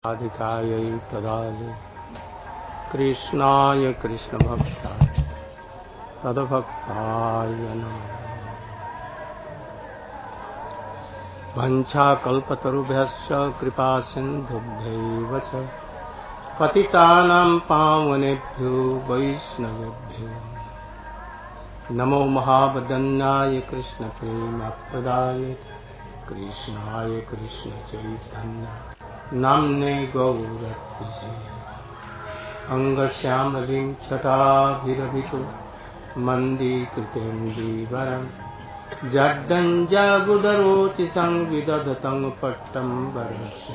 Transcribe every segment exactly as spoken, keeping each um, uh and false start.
राधिकायै तदालि कृष्णाय कृष्णभक्ताय तद्भक्ताय नमः। वंशाकल्पतरुभ्यश्च कृपासिन्धुभ्यैव च पतितानां पावनेभ्यो वैष्णवेभ्यो नमो महावदन्याय कृष्णप्रेमप्रदाय कृष्णाय कृष्णचैतन्य नाम्ने गौरत्विषे अंगश्यामलिं छटाभिरभितो मन्दीकृतेन्दीवरम् जड्डञ्जाबुदरोति संविदधतं पट्टं वरस्य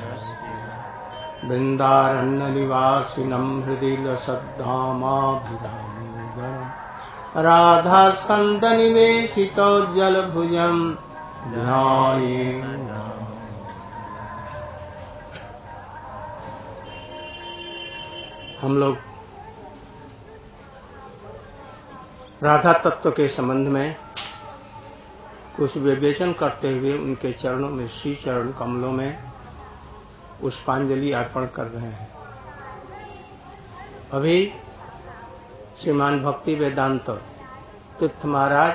वृन्दारण्यनिवासिनं हृदि लसद्धामाभिरामम् राधास्कन्दनिवेशितो जलभुजं ध्यायेत्। हम लोग राधा तत्व के संबंध में कुछ विवेचन करते हुए उनके चरणों में, श्री चरण कमलों में पुष्पांजलि अर्पण कर रहे हैं। अभी श्रीमान भक्ति वेदांत तीर्थ महाराज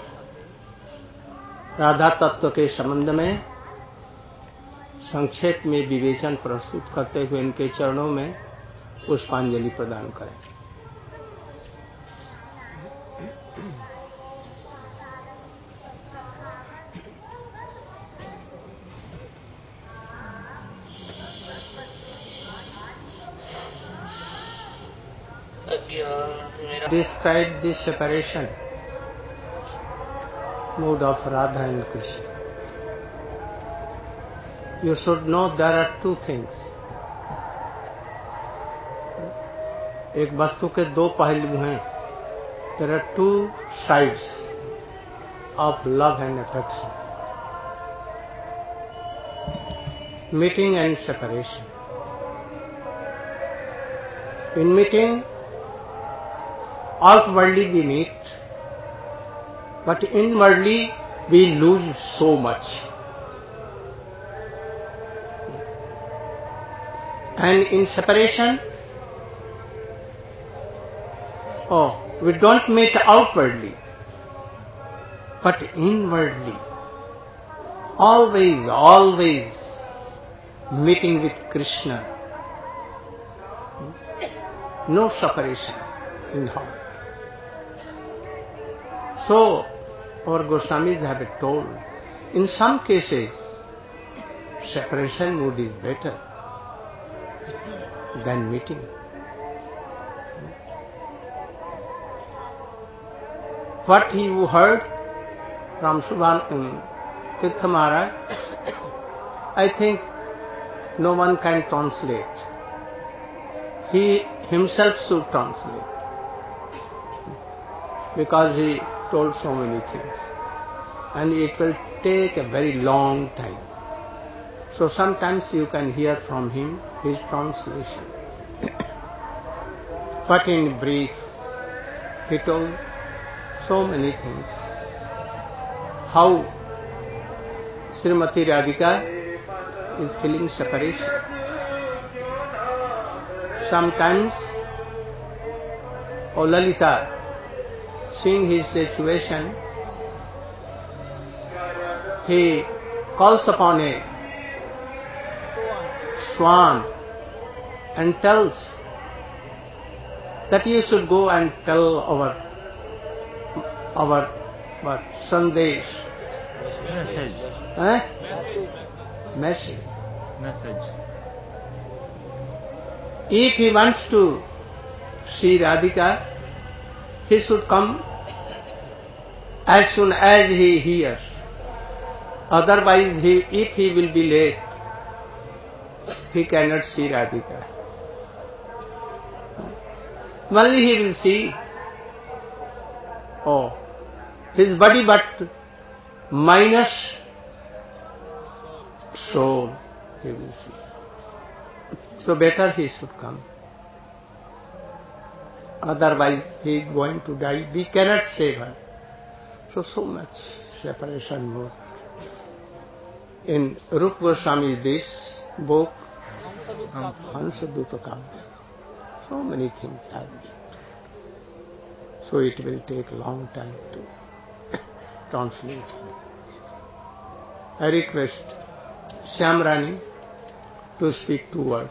राधा तत्व के संबंध में संक्षेप में विवेचन प्रस्तुत करते हुए इनके चरणों में पुष्पांजलि प्रदान करें। Describe this separation mood of Radha and Krishna. You should know there are two things. एक वस्तु के दो पहलू हैं. There are two sides of love and affection. Meeting and separation. In meeting, outwardly we meet, but inwardly we lose so much. And in separation, oh, we don't meet outwardly, but inwardly, always, always meeting with Krishna. No separation in heart. So, our Goswamis have told, in some cases, separation mood is better than meeting. What you heard from Subhan um, Tirtha Maharaj, I think no one can translate. He himself should translate, because he told so many things, and it will take a very long time. So sometimes you can hear from him his translation. But in brief, he told so many things. How Srimati Radhika is feeling separation. Sometimes, O Lalita, seeing his situation, he calls upon a swan and tells that you should go and tell our our what sandesh message eh? message message message. If he wants to see Radhika, he should come as soon as he hears. Otherwise, he, if he will be late, he cannot see Radhika. Only he will see, oh, his body, but minus soul he will see. So better he should come. Otherwise he is going to die. We cannot save her. So, so much separation more. In Rupa Goswami's this book, Hansaduta Kavya. So many things have been. So it will take a long time to translate. I request Shyamrani to speak two words.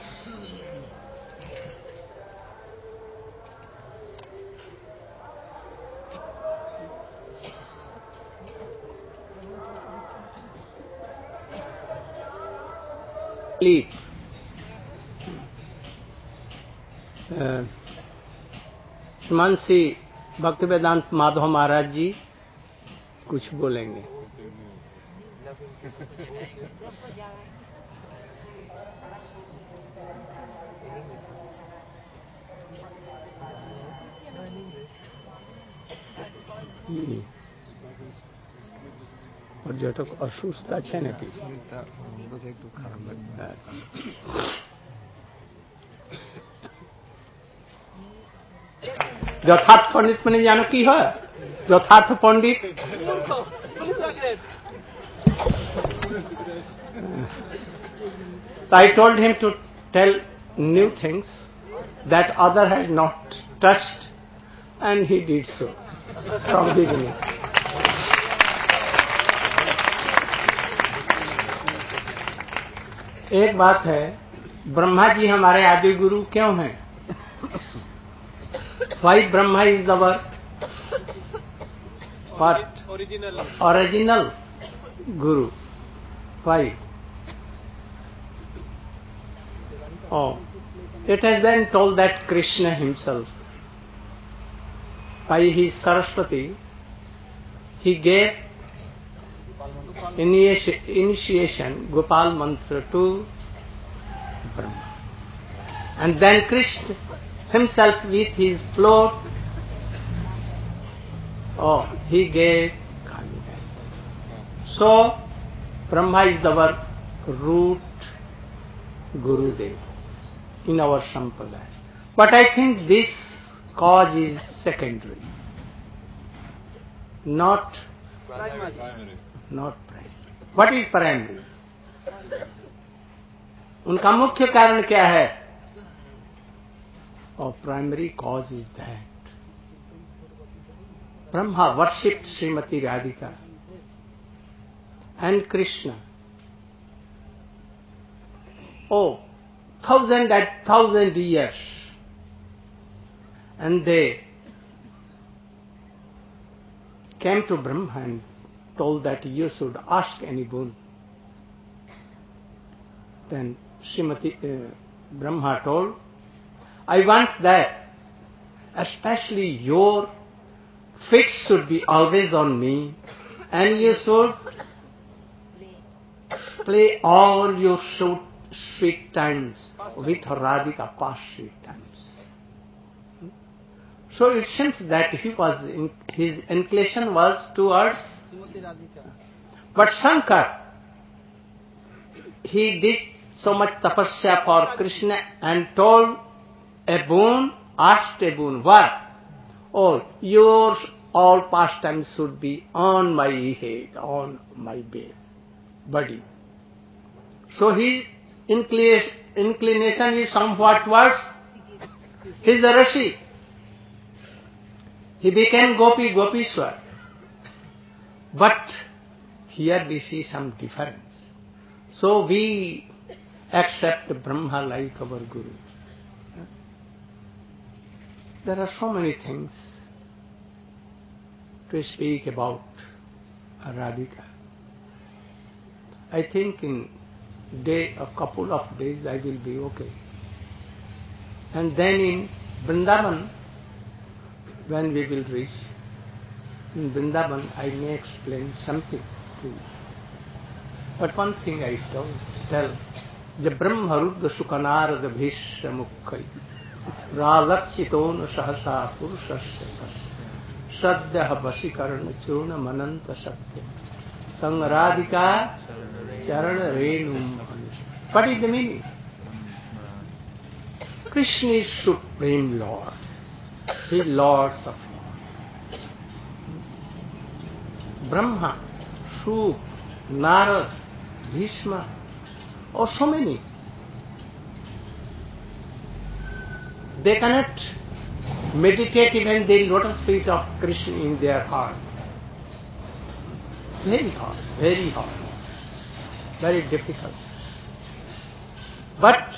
Please. Uh, श्रीमानसी Bhaktivedanta Madhav महाराज जी कुछ बोलेंगे. পর্যটক অসুস্থ আছে নাকি? একটু খারাপ লাগছে. যথার্থ পণ্ডিত মানে জানো কি হয়? যথার্থ পণ্ডিত I told him to tell new things that other had not touched, and he did so from beginning. एक बात है, ब्रह्मा जी हमारे आदि गुरु क्यों हैं? Why Brahma is our what? Original. Original Guru. Why? Oh, it has been told that Krishna himself, by his Saraswati, he gave initiation Gopal mantra to Brahma, and then Krishna himself with his float, oh, he gave Kali Gayatri. So Brahma is our root Gurudev in our Sampradaya. But I think this cause is secondary, not primary. Not primary. What is primary? उनका मुख्य कारण क्या है? Our primary cause is that Brahma worshipped Srimati Radhika and Krishna. Oh, thousand and thousand years, and they came to Brahma and told that you should ask any boon. Then Srimati uh, Brahma told, I want that especially your feet should be always on me, and you should play all your sweet times with Radhika, past sweet times. So it seems that he was in, his inclination was towards, but Shankar, he did so much tapasya for Krishna and told a boon, asked a boon. What? Oh, your all pastimes should be on my head, on my body. So his inclination is somewhat towards his Rashi. He became Gopi, Gopishwar. But here we see some difference. So we accept Brahma like our Guru. There are so many things to speak about Radhika. I think in day, a couple of days I will be okay. And then in Vrindavan, when we will reach, in Vrindavan I may explain something to you. But one thing I told, tell, the Brahma Rudra Sukhanarada Bhishya Mukkai Ralakshitona Sahasa Purushasya Tasya Sadhya Vasikarana Churna Mananta Satya Tang Radhika Charana Renum. What is the meaning? Krishna is Supreme Lord. He is Lord of Lords. Brahma, Shuk, Narad, Bhishma, or so many. they cannot meditate even the lotus feet of Krishna in their heart. Very hard, very hard, very difficult. But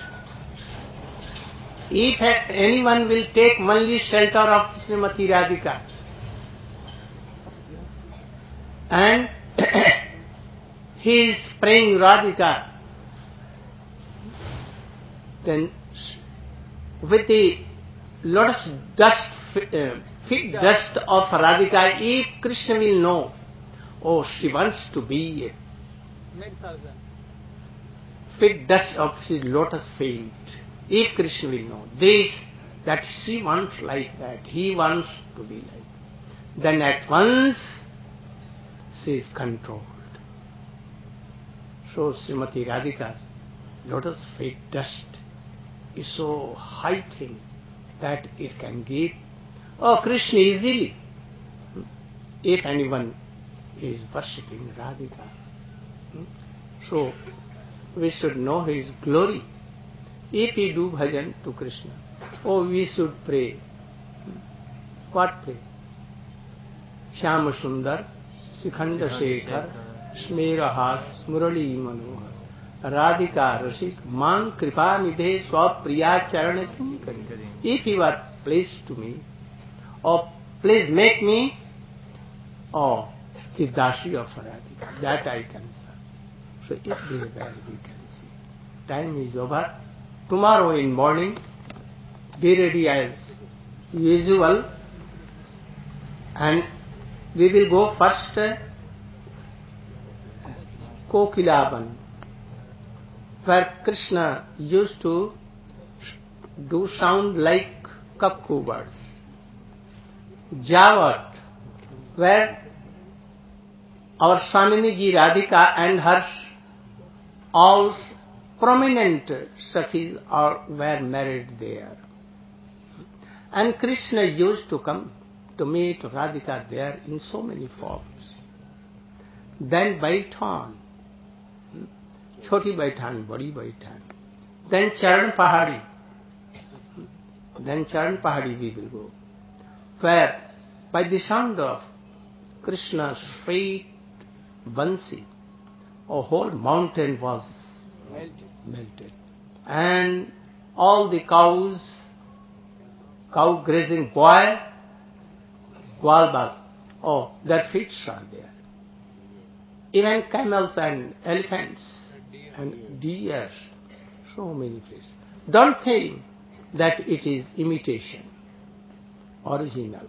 if anyone will take only shelter of Srimati Radhika and he is praying Radhika, then with the lotus dust, uh, feet dust of Radhika, if Krishna will know, oh, she wants to be a feet dust of his lotus feet, if Krishna will know this, that she wants like that, he wants to be like, then at once she is controlled. So Srimati Radhika's lotus feet dust is so high thing that it can give, oh, Krishna easily, if anyone is worshipping Radhika. So we should know his glory. If we do bhajan to Krishna, oh, we should pray. What pray? Shyama Sundar, Sikhanda Shekhar, Smerahas, Murali Manohar, Radhika Rasik, Man Kripa Nidhe Swapriya Charana Kinkari. If you are pleased to me, or please make me, oh, the Dashi of Radhika, that I can serve. So if they well, we can see. Time is over. Tomorrow in morning, be ready as usual, and we will go first uh, Kokilaban, where Krishna used to do sound like cuckoo birds. Javat, where our Swamini Ji Radhika and her all prominent Sakhis are, were married there. And Krishna used to come to meet Radhika there in so many forms. Then Baitan, Choti Baitan, Badi Baitan. Then Charan Pahadi. Then Charan Pahadi we will go, where by the sound of Krishna's sweet Bansi, a whole mountain was melted. melted. And all the cows, cow grazing boy, Gwalbag, oh, their feet are there. Even camels and elephants and deers, so many fish. Don't think that it is imitation, original.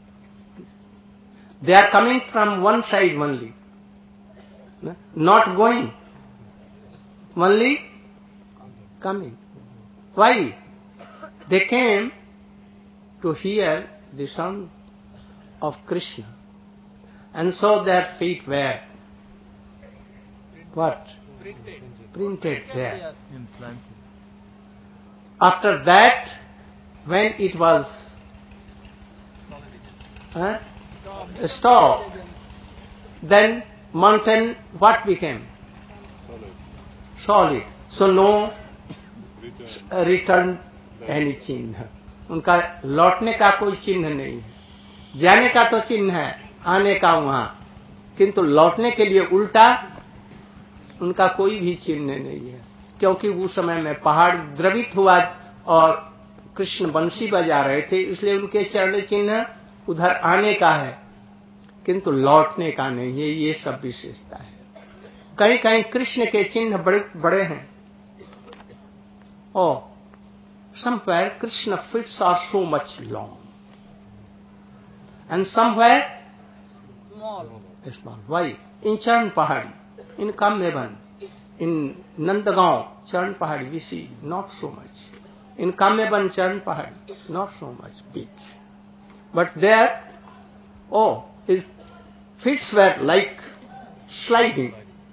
They are coming from one side only, not going, only coming. Why? They came to hear the sound of Krishna, and so their feet were what? Printed, Printed there. After that, when it was huh, stopped, then mountain what became? Solid. Solid. So no return any चिन्ह, उनका लौटने का कोई चिन्ह नहीं है। जाने का तो चिन्ह है, आने का वहां, किंतु लौटने के लिए उल्टा उनका कोई भी चिन्ह नहीं है, क्योंकि उस समय में पहाड़ द्रवित हुआ और कृष्ण बंसी बजा रहे थे, इसलिए उनके चरण चिन्ह उधर आने का है, किंतु लौटने का नहीं है। ये सब विशेषता है। कहीं कहीं कृष्ण के चिन्ह बड़े बड़े हैं, और somewhere Krishna feet are so much long, and somewhere small. Small. Why? In Charan Pahadi, in Kamyaban, in Nandagaon, Charan Pahadi, we see not so much. In Kamyaban, Charan Pahadi, not so much big. But there, oh, his feet were like sliding.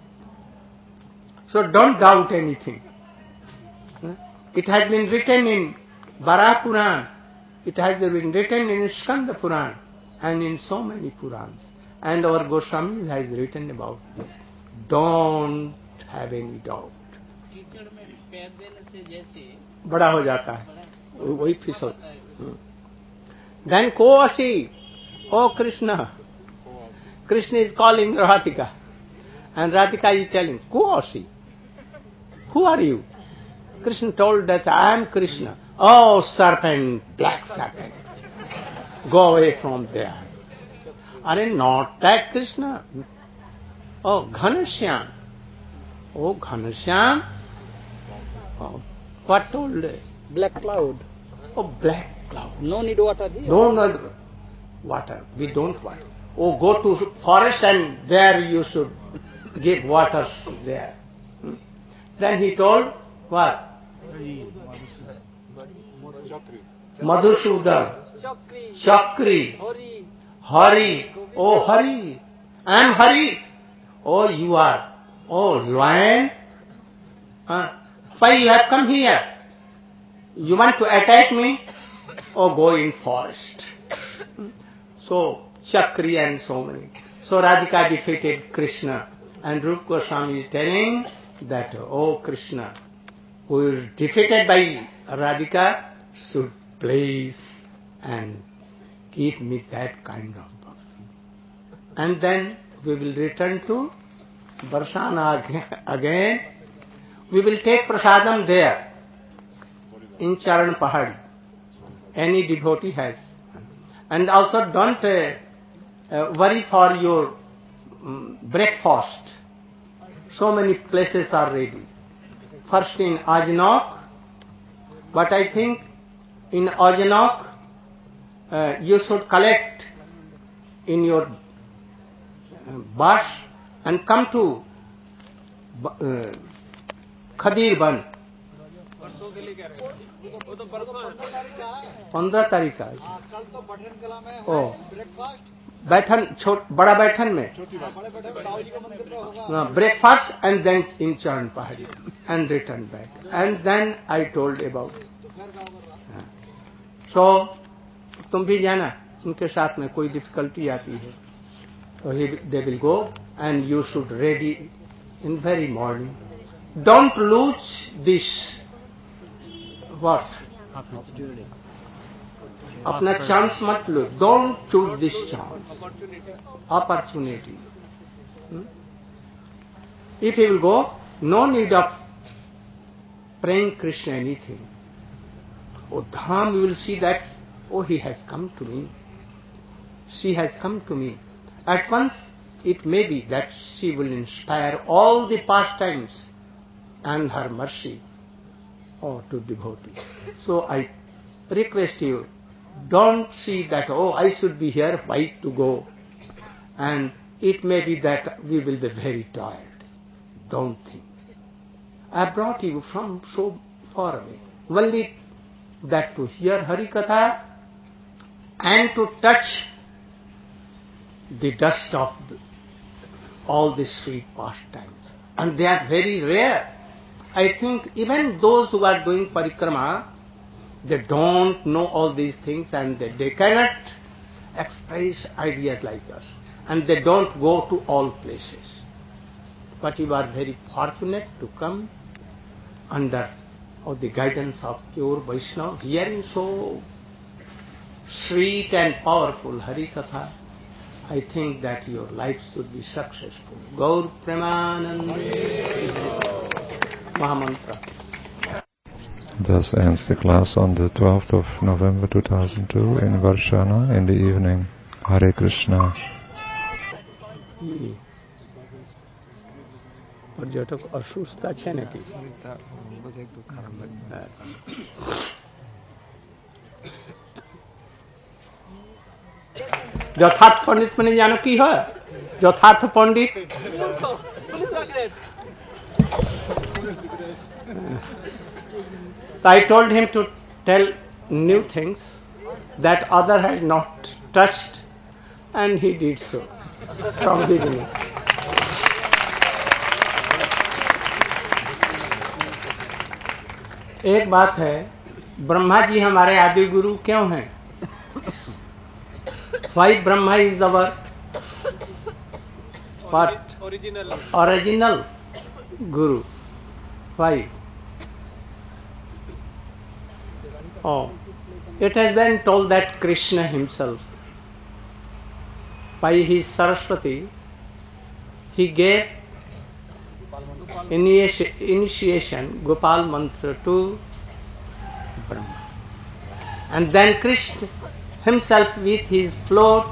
So don't doubt anything. It has been written in Bara Puran, it has been written in Skanda Puran, and in so many Purans. And our Goswami has written about this. Don't have any doubt. बड़ा हो जाता है, वही फिसल. Then Koasi, oh Krishna. Krishna is calling Radhika. And Radhika is telling, Koasi, who are you? Krishna told that I am Krishna. Oh serpent, black serpent, go away from there. Are not that Krishna? Oh Ghanashyam. Oh Ghanashyam. Oh, what told? Black cloud. Oh, black cloud. No need water here. No need water. We don't want. Oh, go to forest and there you should give waters there. Hmm? Then he told, what? Madhusudan. Chakri. Chakri. Hari. Hari. Oh, Hari. I am Hari. Oh, you are. Oh, lion. Huh? Why you have come here? You want to attack me? Or go in forest? So, Chakri and so many. So Radhika defeated Krishna. And Rupa Goswami is telling that, oh Krishna, who is defeated by Radhika, should please and give me that kind of bhakti. And then we will return to Barsana again. We will take prasadam there, in Charan Pahadi. Any devotee has. And also don't uh, uh, worry for your um, breakfast. So many places are ready. First in Ajnak, but I think in Ajnak uh, you should collect in your uh, bus and come to uh, Khadir Ban. पंद्रह तारीख का ओ बैठन छोट बड़ा बैठन में breakfast and then in Charan Pahadi and return back and then I told about. So तुम भी जाना, उनके साथ में कोई डिफिकल्टी आती है तो they will go and you should ready in very morning. Don't lose this what अपना चांस मत लो. Don't choose this chance opportunity. hmm? If you will go, no need of praying Krishna anything. Oh Dham, you will see that, oh he has come to me, she has come to me. At once it may be that she will inspire all the pastimes and her mercy oh, to devotees. So I request you, don't see that, oh, I should be here, why to go? And it may be that we will be very tired. Don't think. I brought you from so far away, only that to hear Hari Katha and to touch the dust of all the sweet pastimes. And they are very rare. I think even those who are doing parikrama, they don't know all these things and they, they cannot express ideas like us. And they don't go to all places. But you are very fortunate to come under of the guidance of pure Vaishnava, hearing so sweet and powerful Hari Katha. I think that your life should be successful. Gaur Premanande Mahamantra. Thus ends the class on the twelfth of November two thousand two in Varshana in the evening. Hare Krishna. પર્યટક અસુસ્થતા છે ને કે যথার্থ পণ্ডিত মানে জানো কি হয়? যথার্থ পণ্ডিত I told him to tell new things that other had not touched, and he did so from beginning. एक बात है, ब्रह्मा जी हमारे आदि गुरु क्यों हैं? Why Brahma is our what? Original. Original Guru. Why? Oh, it has been told that Krishna himself, by his Saraswati, he gave initi- initiation Gopal mantra to Brahma. And then Krishna himself with his float,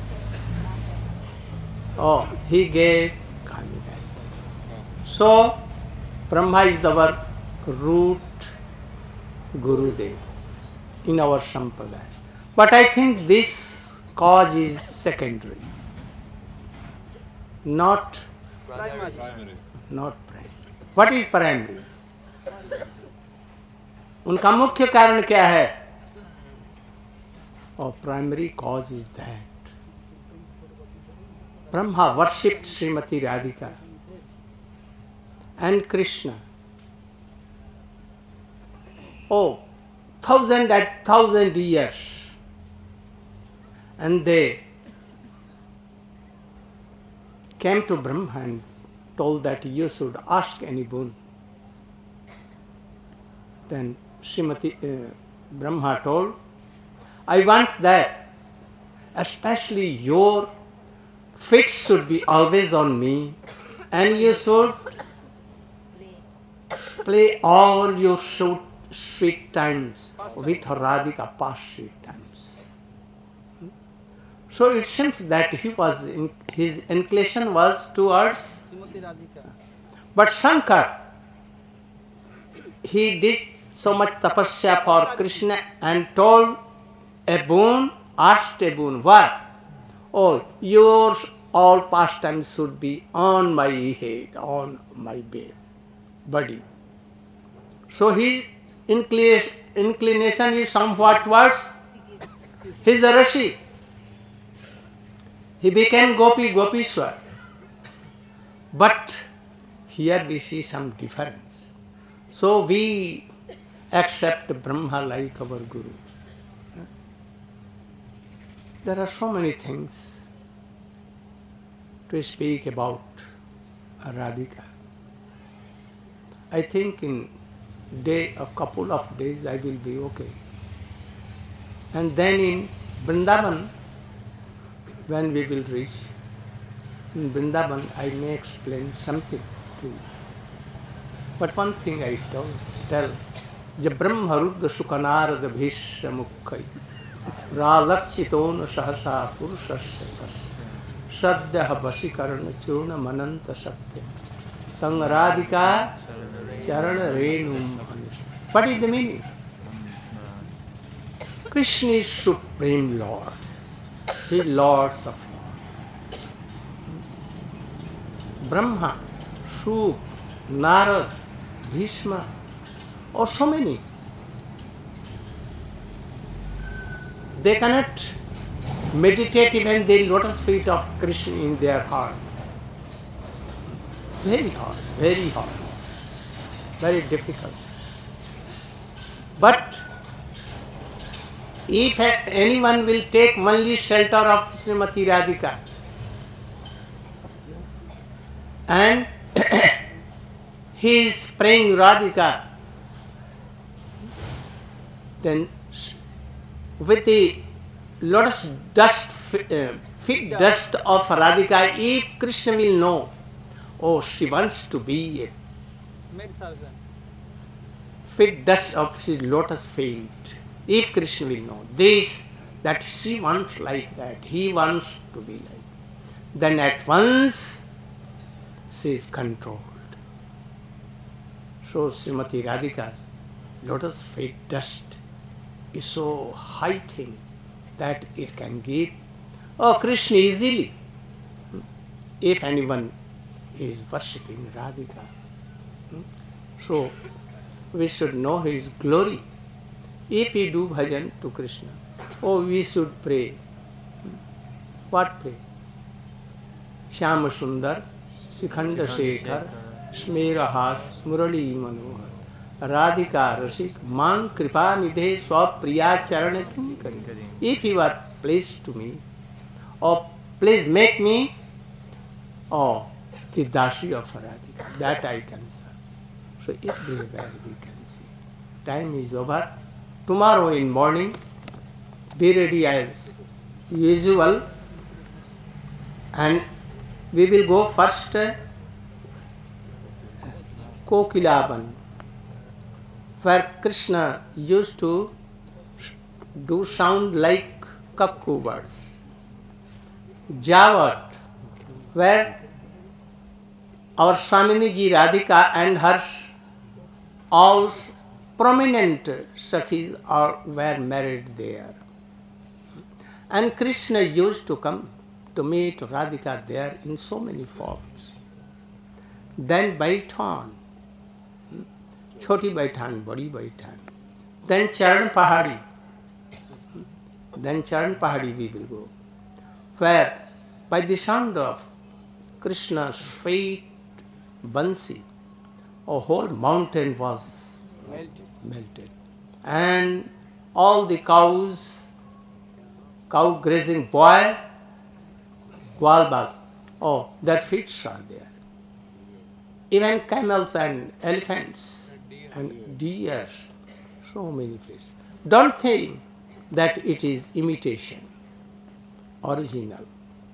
oh, he gave Kali Gayatri. So, Brahma is our root Gurudev in our Sampradaya. But I think this cause is secondary, not Primary. not primary. What is primary? उनका मुख्य कारण क्या है? और primary cause is that Brahma worshipped Srimati Radhika and Krishna. Oh, thousand and thousand years, and they came to Brahma and told that you should ask any boon. Then Srimati uh, Brahma told, I want that especially your feet should be always on me, and you should play all your sweet, sweet times with Radhika, past sweet times. So it seems that he was in, his inclination was towards, but Shankar, he did so much tapasya for Krishna and told a boon, asked a boon. What? Oh, your all pastimes should be on my head, on my bed, body. So his inclination, inclination is somewhat towards, he is a Rishi. He became Gopi, Gopishwar. But here we see some difference. So we accept Brahma like our Guru. There are so many things to speak about Radhika. I think in day, a couple of days I will be okay. And then in Vrindavan, when we will reach, in Vrindavan I may explain something to you. But one thing I told, tell, Je Brahma Rudra Sukanarada Bhishya Mukkai Ralakshitona Sahasa Purushasya Tas Sadhya Vasikarana Churna Mananta Satya Tang Radhika Charana Renum Bhanushma. What is the meaning? Krishna is Supreme Lord. He is Lords of Lords. Brahma, Shuk, Narad, Bhishma, or so many. They cannot meditate even the lotus feet of Krishna in their heart. Very hard, very hard, very difficult. But if anyone will take only shelter of Srimati Radhika and he is praying Radhika, then with the lotus dust, uh, feet dust of Radhika, if Krishna will know, oh, she wants to be a feet dust of his lotus feet, if Krishna will know this, that she wants like that, he wants to be like, then at once she is controlled. So Srimati Radhika's lotus feet dust is so high thing that it can give, oh, Krishna easily, if anyone is worshipping Radhika. So we should know his glory. If we do bhajan to Krishna, oh, we should pray. What pray? Shyama Sundar, Sikhanda Shekhar, Smerahas, Murali Manohar, Radhika Rasik, Man Kripa Nidhe Swapriya Charana Kinkari. If you are pleased to me, or please make me, oh, the Dashi of Radhika, that I can serve. So everywhere we can see. Time is over. tomorrow in morning, be ready as usual, and we will go first uh, Kokilaban, where Krishna used to do sound like cuckoo birds. Javat, where our Swamini Ji Radhika and her all prominent Sakhis are, were married there. And Krishna used to come to meet Radhika there in so many forms. Then Baitan, Choti Baitan, Badi Baitan. Then Charan Pahadi. Then Charan Pahadi we will go, where by the sound of Krishna's sweet Bansi, a whole mountain was melted. melted. And all the cows, cow grazing boy, Gwalbag, oh, their feet are there. Even camels and elephants and deer, so many feet. Don't think that it is imitation, original.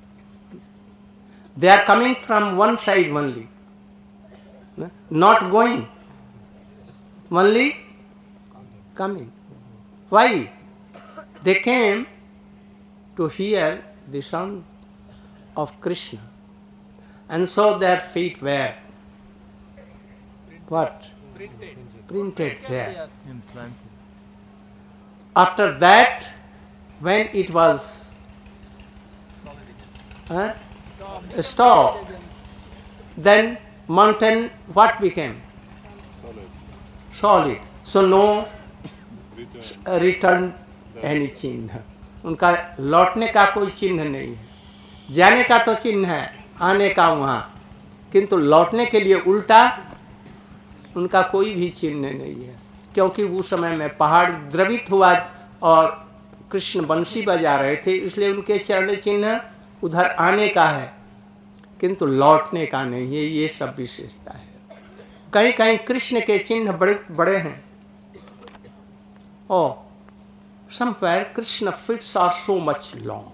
They are coming from one side only, not going, only coming. Why? They came to hear the sound of Krishna, and so their feet were what? Printed, Printed there. Implanted. After that, when it was uh, stopped, then mountain what became? Solid. Solid. So no return any चिन्ह, उनका लौटने का कोई चिन्ह नहीं है. जाने का तो चिन्ह है, आने का वहाँ, किंतु लौटने के लिए उल्टा उनका कोई भी चिन्ह नहीं है, क्योंकि उस समय में पहाड़ द्रवित हुआ और कृष्ण बंसी बजा रहे थे, इसलिए उनके चरण चिन्ह उधर आने का है, किंतु लौटने का नहीं है. ये सब विशेषता है. कहीं कहीं कृष्ण के चिन्ह बड़े बड़े हैं. Oh, somewhere Krishna feet are so much long,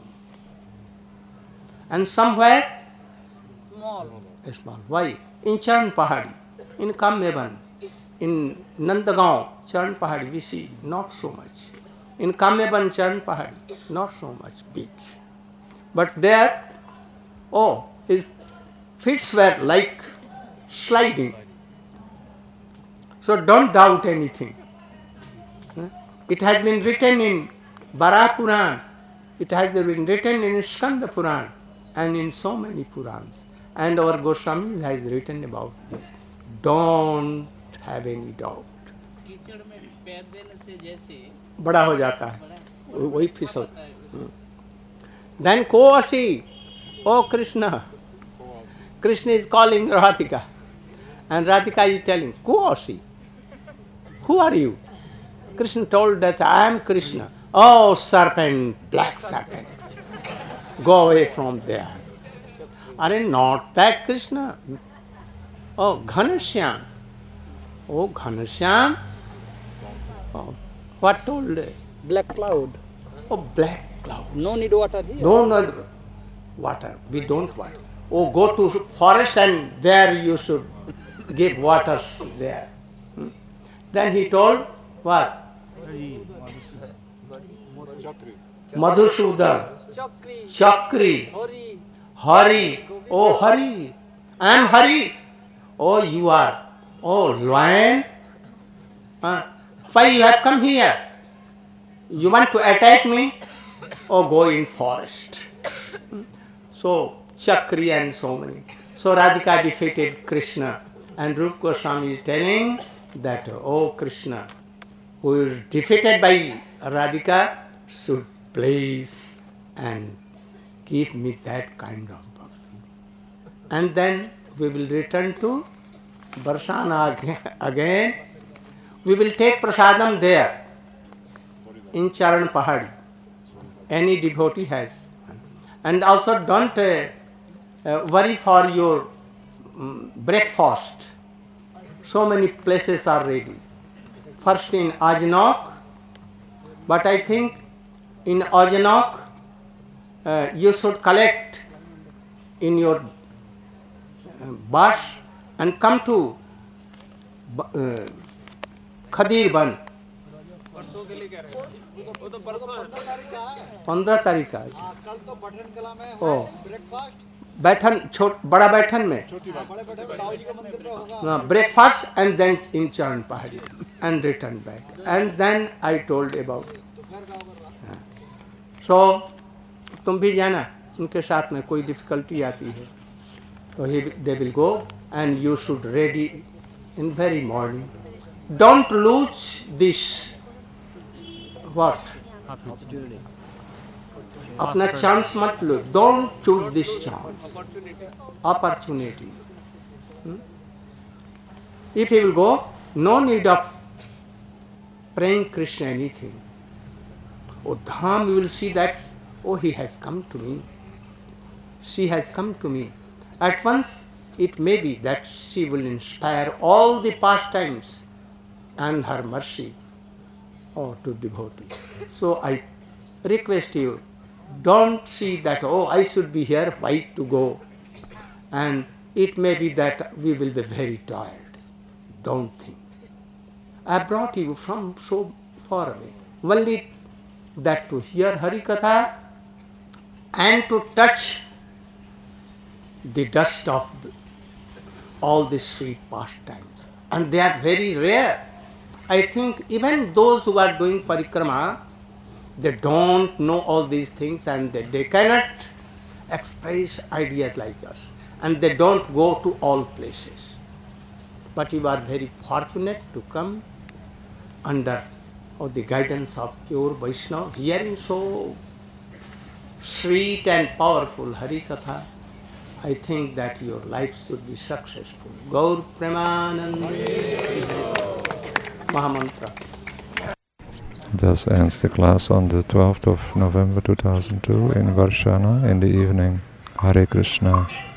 and somewhere Small. small. Why? In Charan Pahadi, in Kamyaban, in Nandagaon, Charan Pahadi, we see not so much. In Kamyaban, Charan Pahadi, not so much big. But there, oh, his feet were like sliding. So don't doubt anything. It has been written in Bara Puran, it has been written in Skanda Puran, and in so many Purans. And our Goswami has written about this. Don't have any doubt. कीचड़ में पैर देने से जैसे बड़ा हो जाता है, बड़ा वही फिसल. होता है उसे. Then Koasi, oh Krishna, Krishna is calling Radhika, and Radhika is telling, Koasi, who are you? Krishna told that I am Krishna. Oh serpent, black serpent, go away from there. Are not that Krishna? Oh Ghanashyam, oh Ghanashyam. Oh, what told? Black cloud. Oh black clouds. No need water here. No, no water. We don't want. Oh, go to forest and there you should give waters there. Hmm? Then he told what? Chakri. Madhusudan, Chakri. Chakri, Hori. Hari. Oh, Hari. I am Hari. Oh, you are. Oh, lion. Huh? Why you have come here? You want to attack me? Oh, go in forest. So, Chakri and so many. So, Radhika defeated Krishna. And Rupa Goswami is telling that, oh Krishna, who is defeated by Radhika, should please and give me that kind of bhakti. And then we will return to Barsana again. We will take prasadam there in Charan Pahadi. Any devotee has. And also don't uh, uh, worry for your um, breakfast. So many places are ready. First in Ajnok, But I think in Ojanok, uh, you should collect in your uh, bus and come to uh, Khadir Ban. पंद्रह तारीख का अच्छा कल तो बैठन कला में है ब्रेकफास्ट बैठन छोट बड़ा बैठन में बड़े बैठन में दाऊ जी के मंदिर में होगा breakfast and then in Charan Pahadi and return back and then I told about so तुम भी जाना उनके साथ में कोई डिफिकल्टी आती है तो ही they will go and you should ready in very morning don't lose this what अपना चांस मत लो don't choose this chance opportunity if you will go no need of praying Krishna anything. Oh Dham, you will see that, oh, he has come to me. She has come to me. At once, it may be that she will inspire all the pastimes and her mercy oh, to devotees. So I request you, don't see that, oh, I should be here, why to go? And it may be that we will be very tired. Don't think. I brought you from so far away, only that to hear Hari Katha and to touch the dust of the, all these sweet pastimes. And they are very rare. I think even those who are doing parikrama, they don't know all these things and they, they cannot express ideas like us. And they don't go to all places. But you are very fortunate to come under or the guidance of pure Vaishnava, hearing so sweet and powerful Hari Katha, I think that your life should be successful. Gaur Premanand Mahamantra. Thus ends the class on the twelfth of November two thousand two in Varshana in the evening. Hare Krishna.